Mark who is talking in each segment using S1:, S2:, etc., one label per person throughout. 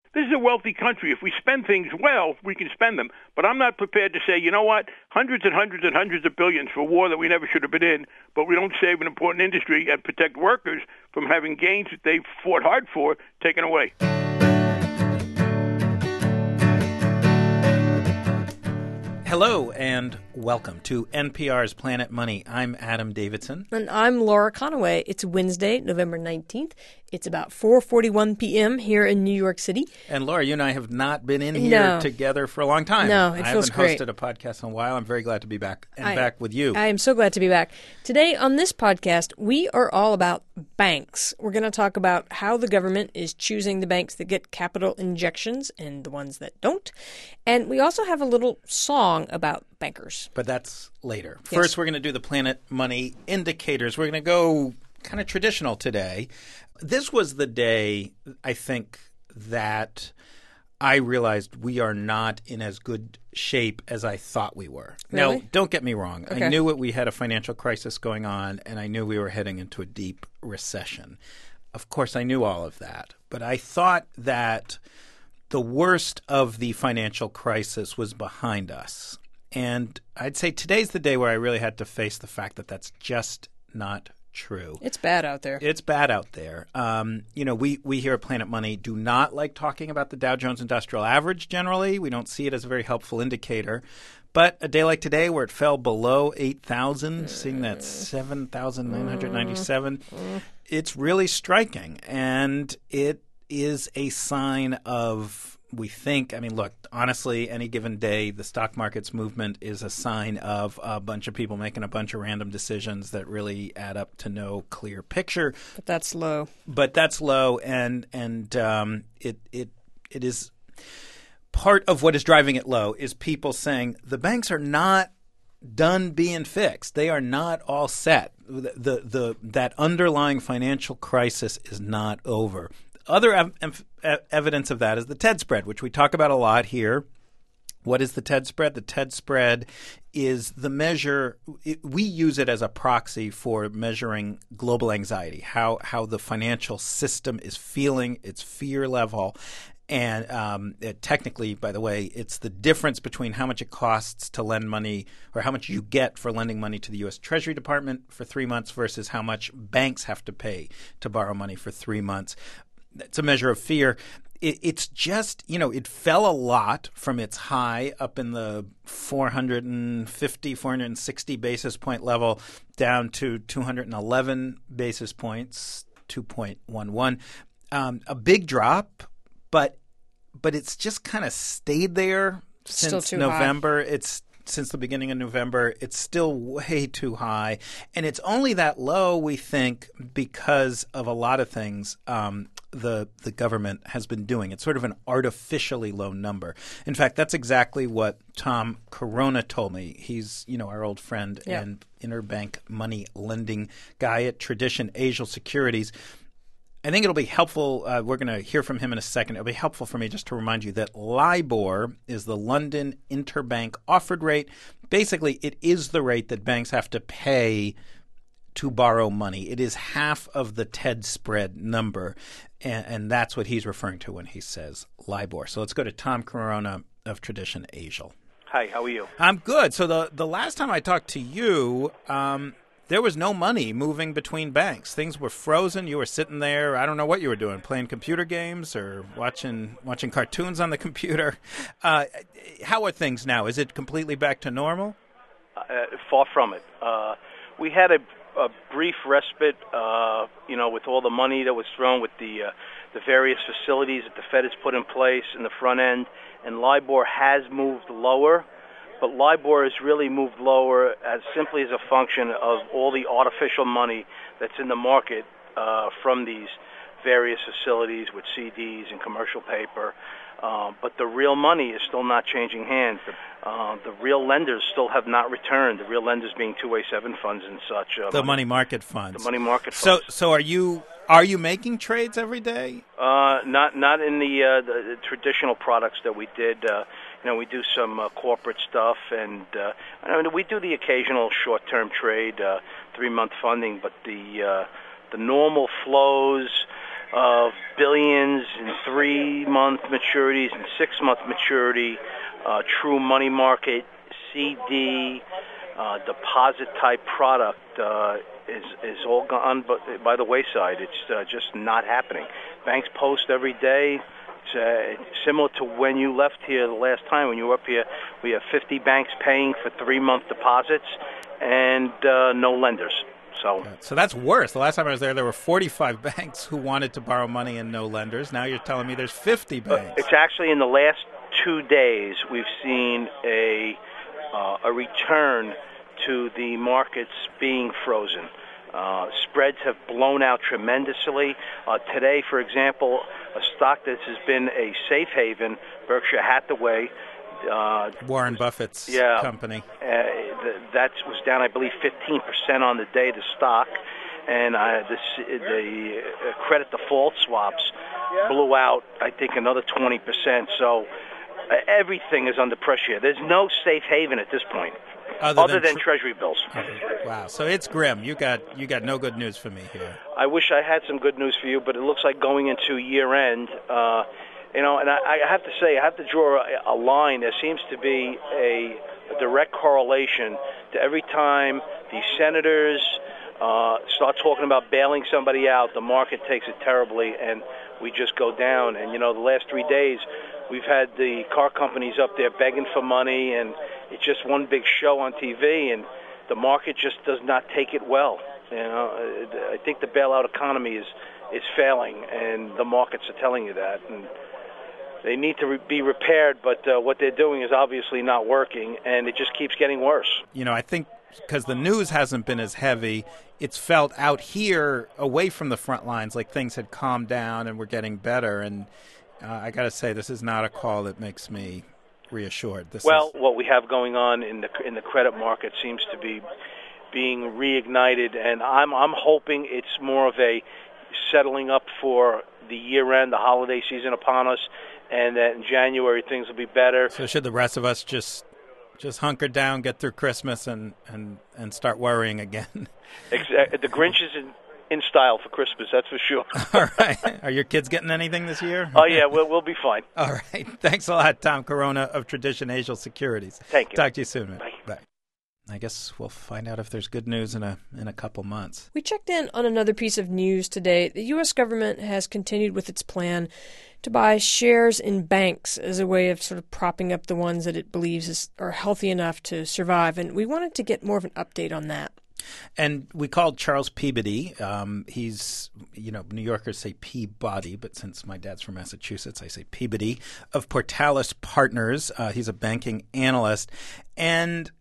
S1: This is a wealthy country. If we spend things well, we can spend them. But I'm not prepared to say, you know what, hundreds and hundreds and hundreds of billions for a war that we never should have been in, but we don't save an important industry and protect workers from having gains that they fought hard for taken away.
S2: Hello and welcome to NPR's Planet Money. I'm Adam Davidson.
S3: And I'm Laura Conaway. It's Wednesday, November 19th. It's about 4:41 p.m. here in New York City.
S2: And Laura, you and I have not been in here together for a long time.
S3: No, it feels great.
S2: I haven't hosted a podcast in a while. I'm very glad to be back back with you.
S3: I am so glad to be back. Today on this podcast, we are all about banks. We're going to talk about how the government is choosing the banks that get capital injections and the ones that don't. And we also have a little song about bankers.
S2: But that's later.
S3: Yes.
S2: First, we're going to do the Planet Money indicators. We're going to go kind of traditional today. This was the day, I think, that I realized we are not in as good shape as I thought we were.
S3: Really?
S2: Now, don't get me wrong.
S3: Okay.
S2: I knew we had a financial crisis going on, and I knew we were heading into a deep recession. Of course, I knew all of that. But I thought that the worst of the financial crisis was behind us. And I'd say today's the day where I really had to face the fact that that's just not true.
S3: It's bad out there.
S2: It's bad out there. We here at Planet Money do not like talking about the Dow Jones Industrial Average generally. We don't see it as a very helpful indicator. But a day like today where it fell below 8,000, seeing that 7,997, it's really striking. And it is a sign of, we think, look, honestly, any given day, the stock market's movement is a sign of a bunch of people making a bunch of random decisions that really add up to no clear picture.
S3: But that's low.
S2: And it is part of what is driving it low is people saying the banks are not done being fixed. They are not all set. That underlying financial crisis is not over. Other evidence of that is the TED spread, which we talk about a lot here. What is the TED spread? The TED spread is the measure we use it as a proxy for measuring global anxiety, how the financial system is feeling, its fear level. And technically, by the way, it's the difference between how much it costs to lend money or how much you get for lending money to the U.S. Treasury Department for 3 months versus how much banks have to pay to borrow money for 3 months. It's a measure of fear. It's just, it fell a lot from its high up in the 450, 460 basis point level down to 211 basis points, 2.11. A big drop, but it's just kind of stayed there since November. It's since the beginning of November. It's still way too high. And it's only that low, we think, because of a lot of things the government has been doing. It's sort of an artificially low number. In fact, that's exactly what Tom Corona told me. He's, our old friend and interbank money lending guy at Tradition Asia Securities. I think it'll be helpful. We're going to hear from him in a second. It'll be helpful for me just to remind you that LIBOR is the London Interbank Offered Rate. Basically, it is the rate that banks have to pay to borrow money. It is half of the TED spread number, and that's what he's referring to when he says LIBOR. So let's go to Tom Corona of Tradition Asia.
S4: Hi, how are you?
S2: I'm good. So the last time I talked to you, there was no money moving between banks. Things were frozen. You were sitting there. I don't know what you were doing, playing computer games or watching cartoons on the computer. How are things now? Is it completely back to normal?
S4: Far from it. We had a brief respite, with all the money that was thrown with the various facilities that the Fed has put in place in the front end, and LIBOR has moved lower. But LIBOR has really moved lower as simply as a function of all the artificial money that's in the market from these various facilities with CDs and commercial paper. But the real money is still not changing hands. The real lenders still have not returned. The real lenders being 2a7 funds and such.
S2: The money market funds.
S4: The money market funds.
S2: So are you making trades every day?
S4: Not in the traditional products that we did. We do some corporate stuff, and we do the occasional short-term trade, 3-month funding. But the normal flows of billions in 3-month maturities and 6-month maturity, true money market, CD, deposit-type product is all gone by the wayside. It's just not happening. Banks post every day. It's similar to when you left here the last time. When you were up here, we have 50 banks paying for 3-month deposits and no lenders.
S2: So that's worse. The last time I was there were 45 banks who wanted to borrow money and no lenders. Now you're telling me there's 50 banks.
S4: It's actually in the last 2 days we've seen a return to the markets being frozen. Spreads have blown out tremendously. Today, for example, a stock that has been a safe haven, Berkshire Hathaway,
S2: Warren Buffett's company.
S4: That was down, I believe, 15% on the day, the stock. And the credit default swaps blew out, I think, another 20%. So everything is under pressure. There's no safe haven at this point, other than Treasury bills.
S2: Wow. So it's grim. You got no good news for me here.
S4: I wish I had some good news for you, but it looks like going into year-end, and I have to say, I have to draw a line. There seems to be a direct correlation to every time the senators start talking about bailing somebody out, the market takes it terribly, and we just go down. And, the last 3 days, we've had the car companies up there begging for money, and it's just one big show on TV, and the market just does not take it well. I think the bailout economy is failing, and the markets are telling you that. And they need to be repaired, but what they're doing is obviously not working, and it just keeps getting worse.
S2: I think because the news hasn't been as heavy, it's felt out here away from the front lines like things had calmed down and were getting better. And I got to say, this is not a call that makes me reassured.
S4: What we have going on in the credit market seems to be being reignited, and I'm hoping it's more of a settling up for the year-end, the holiday season upon us, and that in January things will be better.
S2: So should the rest of us just hunker down, get through Christmas, and start worrying again?
S4: The Grinch is in style for Christmas, that's for sure.
S2: All right. Are your kids getting anything this year?
S4: Oh, yeah, we'll be fine.
S2: All right. Thanks a lot, Tom Corona of Tradition Asian Securities.
S4: Thank you.
S2: Talk to you soon, man.
S4: Bye.
S2: Bye. I guess we'll find out if there's good news in a couple months.
S3: We checked in on another piece of news today. The U.S. government has continued with its plan to buy shares in banks as a way of sort of propping up the ones that it believes are healthy enough to survive. And we wanted to get more of an update on that.
S2: And we called Charles Peabody. He's, New Yorkers say Peabody, but since my dad's from Massachusetts, I say Peabody, of Portales Partners. He's a banking analyst. And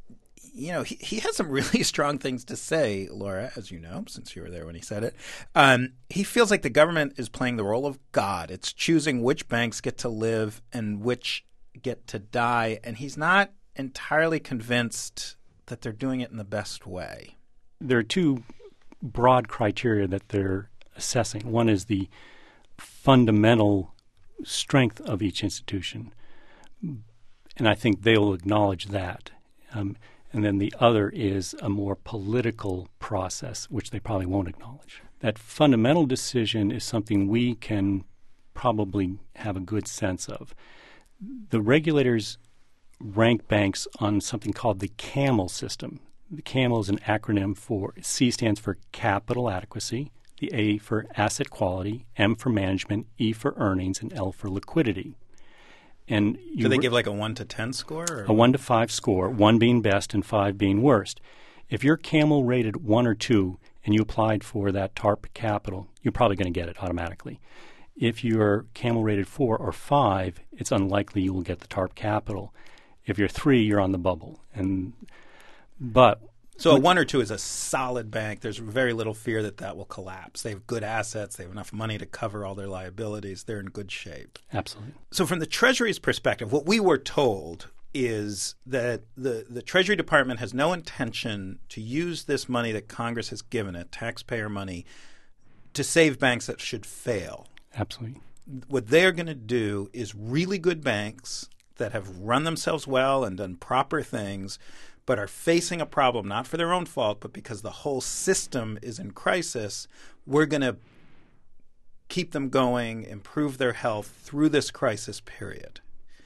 S2: he has some really strong things to say, Laura, as you know, since you were there when he said it. He feels like the government is playing the role of God. It's choosing which banks get to live and which get to die. And he's not entirely convinced that they're doing it in the best way.
S5: There are two broad criteria that they're assessing. One is the fundamental strength of each institution, and I think they'll acknowledge that. And then the other is a more political process, which they probably won't acknowledge. That fundamental decision is something we can probably have a good sense of. The regulators rank banks on something called the CAMEL system. The CAMEL is an acronym for C stands for capital adequacy, the A for asset quality, M for management, E for earnings, and L for liquidity. And
S2: do they give like a 1 to 10 score? Or?
S5: A 1 to 5 score, 1 being best and 5 being worst. If you're CAMEL rated 1 or 2 and you applied for that TARP capital, you're probably going to get it automatically. If you're CAMEL rated 4 or 5, it's unlikely you will get the TARP capital. If you're 3, you're on the bubble.
S2: So a 1 or 2 is a solid bank. There's very little fear that will collapse. They have good assets. They have enough money to cover all their liabilities. They're in good shape.
S5: Absolutely.
S2: So from the Treasury's perspective, what we were told is that the Treasury Department has no intention to use this money that Congress has given it, taxpayer money, to save banks that should fail.
S5: Absolutely.
S2: What they're going to do is really good banks that have run themselves well and done proper things, but are facing a problem, not for their own fault, but because the whole system is in crisis, we're going to keep them going, improve their health through this crisis period.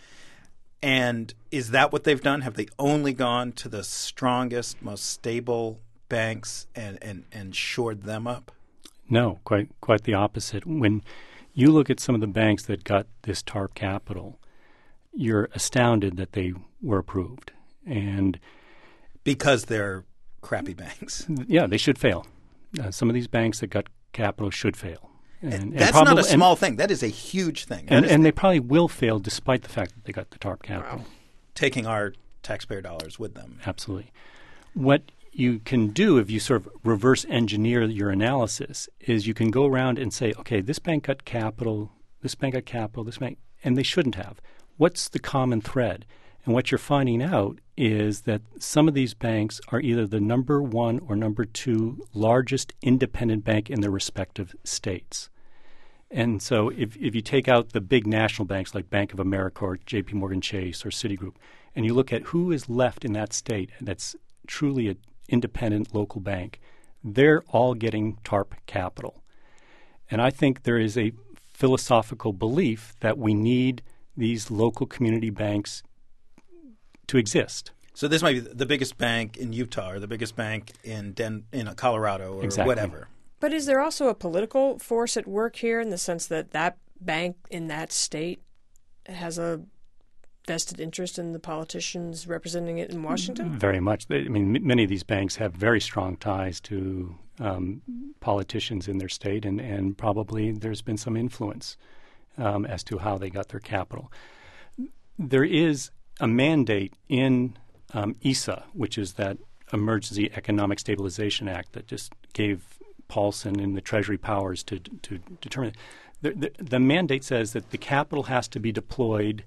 S2: And is that what they've done? Have they only gone to the strongest, most stable banks and shored them up?
S5: No, quite the opposite. When you look at some of the banks that got this TARP capital, you're astounded that they were approved. And
S2: because they're crappy banks.
S5: Yeah, they should fail. Some of these banks that got capital should fail.
S2: And that's probably, not a small thing. That is a huge thing.
S5: And they probably will fail despite the fact that they got the TARP capital.
S3: Wow.
S2: Taking our taxpayer dollars with them.
S5: Absolutely. What you can do if you sort of reverse engineer your analysis is you can go around and say, okay, this bank got capital, this bank got capital, this bank, and they shouldn't have. What's the common thread? And what you're finding out is that some of these banks are either the number one or number two largest independent bank in their respective states. And so if you take out the big national banks like Bank of America or J.P. Morgan Chase or Citigroup, and you look at who is left in that state that's truly an independent local bank, they're all getting TARP capital. And I think there is a philosophical belief that we need these local community banks to exist.
S2: So this might be the biggest bank in Utah or the biggest bank in Colorado or
S5: exactly.
S2: whatever.
S3: But is there also a political force at work here in the sense that that bank in that state has a vested interest in the politicians representing it in Washington?
S5: Very much. Many of these banks have very strong ties to politicians in their state, and probably there's been some influence as to how they got their capital. There is a mandate in ESA, which is that Emergency Economic Stabilization Act that just gave Paulson and the Treasury powers to determine it. The mandate says that the capital has to be deployed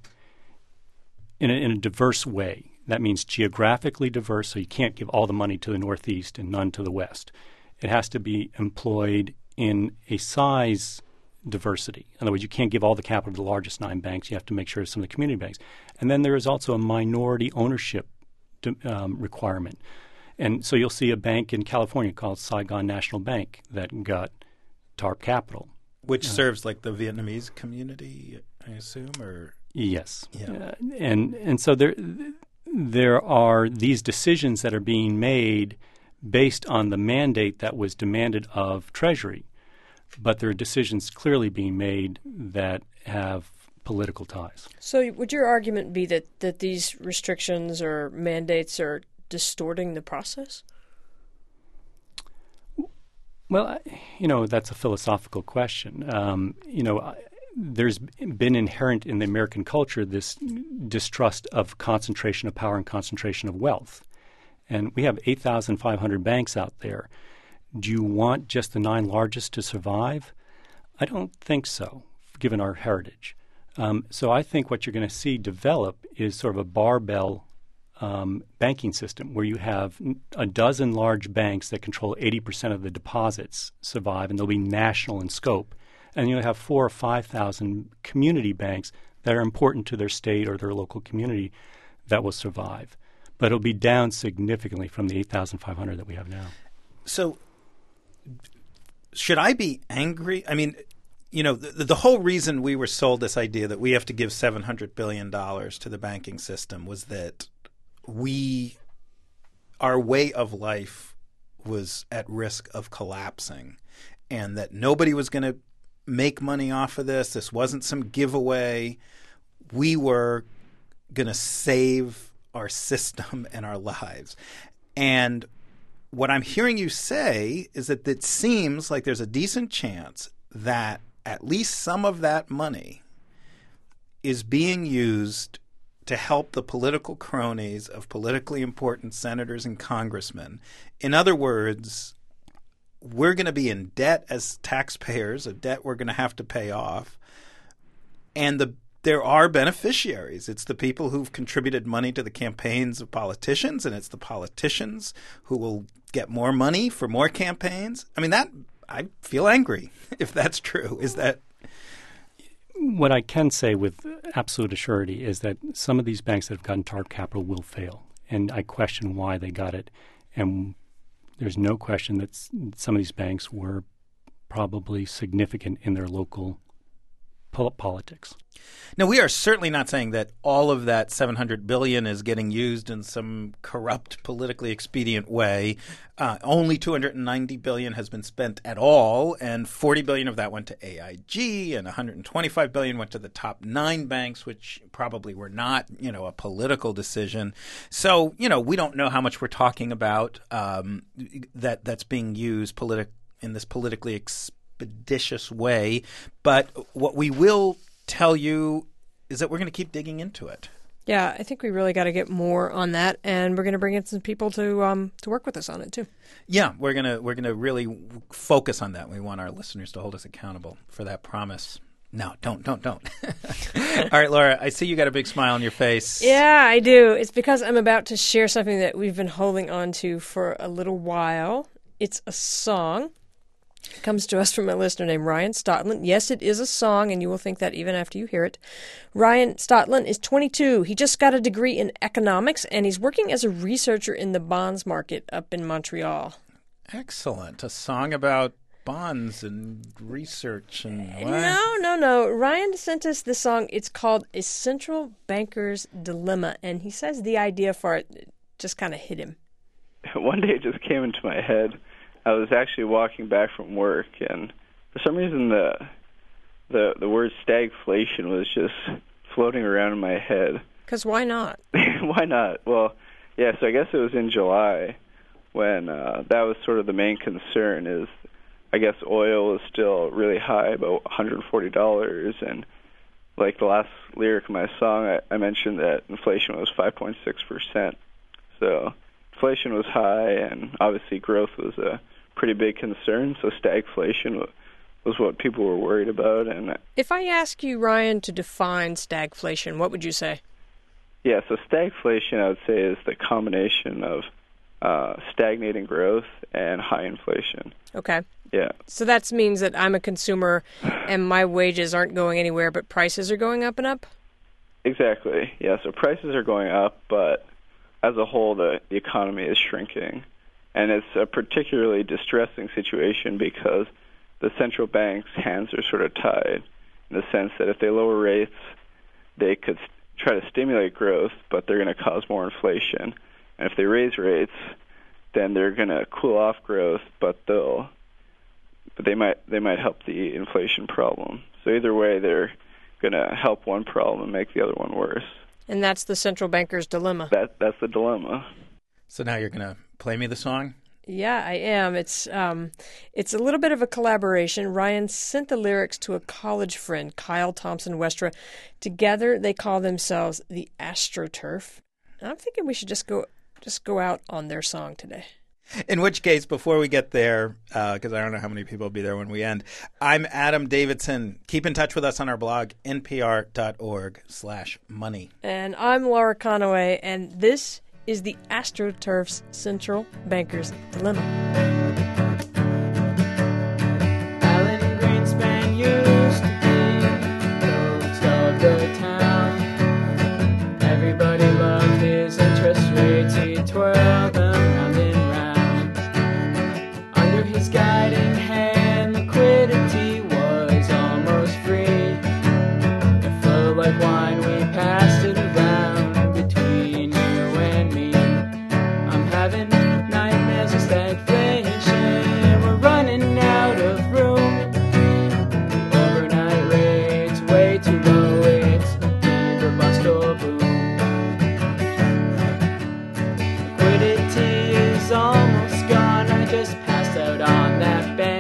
S5: in a diverse way. That means geographically diverse, so you can't give all the money to the Northeast and none to the West. It has to be employed in a size diversity. In other words, you can't give all the capital to the largest 9 banks. You have to make sure some of the community banks. And then there is also a minority ownership requirement. And so you'll see a bank in California called Saigon National Bank that got TARP capital.
S2: Which serves like the Vietnamese community, I assume, or...
S5: Yes.
S2: Yeah.
S5: And so there are these decisions that are being made based on the mandate that was demanded of Treasury, but there are decisions clearly being made that have political ties.
S3: So would your argument be that these restrictions or mandates are distorting the process?
S5: Well, that's a philosophical question. There's been inherent in the American culture this distrust of concentration of power and concentration of wealth. And we have 8,500 banks out there. Do you want just the 9 largest to survive? I don't think so, given our heritage. So I think what you're going to see develop is sort of a barbell banking system where you have a dozen large banks that control 80% of the deposits survive, and they'll be national in scope. And you'll have 4,000 or 5,000 community banks that are important to their state or their local community that will survive. But it'll be down significantly from the 8,500 that we have now.
S2: So should I be angry? I mean, the whole reason we were sold this idea that we have to give $700 billion to the banking system was that our way of life was at risk of collapsing and that nobody was going to make money off of this. This wasn't some giveaway. We were going to save our system and our lives. And what I'm hearing you say is that it seems like there's a decent chance that at least some of that money is being used to help the political cronies of politically important senators and congressmen. In other words, we're going to be in debt as taxpayers, a debt we're going to have to pay off. And there are beneficiaries. It's the people who've contributed money to the campaigns of politicians, and it's the politicians who will get more money for more campaigns. I mean, I feel angry if that's true. Is that...
S5: What I can say with absolute assurity is that some of these banks that have gotten TARP capital will fail. And I question why they got it. And there's no question that some of these banks were probably significant in their local politics.
S2: Now, we are certainly not saying that all of that $700 billion is getting used in some corrupt, politically expedient way. Only $290 billion has been spent at all, and $40 billion of that went to AIG, and $125 billion went to the top 9 banks, which probably were not, a political decision. So, we don't know how much we're talking about that's being used in this politically expeditious way. But what we will tell you is that we're going to keep digging into it.
S3: Yeah, I think we really got to get more on that, and we're going to bring in some people to work with us on it too. Yeah,
S2: we're gonna really focus on that. We want our listeners to hold us accountable for that promise. No, don't. All right, Laura, I see you got a big smile on your face.
S3: Yeah, I do. It's because I'm about to share something that we've been holding on to for a little while. It's a song. It comes to us from a listener named Ryan Stotland. Yes, it is a song, and you will think that even after you hear it. Ryan Stotland is 22. He just got a degree in economics, and he's working as a researcher in the bonds market up in Montreal.
S2: Excellent. A song about bonds and research and what?
S3: No. Ryan sent us this song. It's called A Central Banker's Dilemma, and he says the idea for it just kind of hit him.
S6: One day it just came into my head. I was actually walking back from work, and for some reason the word stagflation was just floating around in my head.
S3: Because why not?
S6: Why not? Well, yeah, so I guess it was in July when that was sort of the main concern is I guess oil is still really high, about $140, and like the last lyric of my song, I mentioned that inflation was 5.6%. So inflation was high, and obviously growth was a pretty big concern, so stagflation was what people were worried about. And
S3: if I ask you, Ryan, to define stagflation, what would you say?
S6: Yeah, so stagflation, I would say, is the combination of stagnating growth and high inflation.
S3: Okay.
S6: Yeah.
S3: So that means that I'm a consumer and my wages aren't going anywhere, but prices are going up and up?
S6: Exactly. Yeah, so prices are going up, but as a whole, the economy is shrinking. And it's a particularly distressing situation because the central bank's hands are sort of tied in the sense that if they lower rates, they could try to stimulate growth, but they're going to cause more inflation. And if they raise rates, then they're going to cool off growth, but they might help the inflation problem. So either way, they're going to help one problem and make the other one worse.
S3: And that's the central banker's dilemma.
S6: That's the dilemma.
S2: So now you're going to play me the song?
S3: Yeah, I am. It's a little bit of a collaboration. Ryan sent the lyrics to a college friend, Kyle Thompson Westra. Together, they call themselves the AstroTurf. And I'm thinking we should just go out on their song today.
S2: In which case, before we get there, because I don't know how many people will be there when we end, I'm Adam Davidson. Keep in touch with us on our blog, npr.org/money.
S3: And I'm Laura Conaway, and this is the AstroTurf's Central Banker's Dilemma.
S7: Alan Greenspan used to be the of the town. Everybody loved his interest rates. He twirled them round and round. Under his guiding hand, liquidity was almost free. It flowed like wine, we passed it around between you and me. I'm having nightmares of stagflation. We're running out of room. The overnight rate's way too low. It's either bust or boom. Liquidity is almost gone. I just passed out on that bench.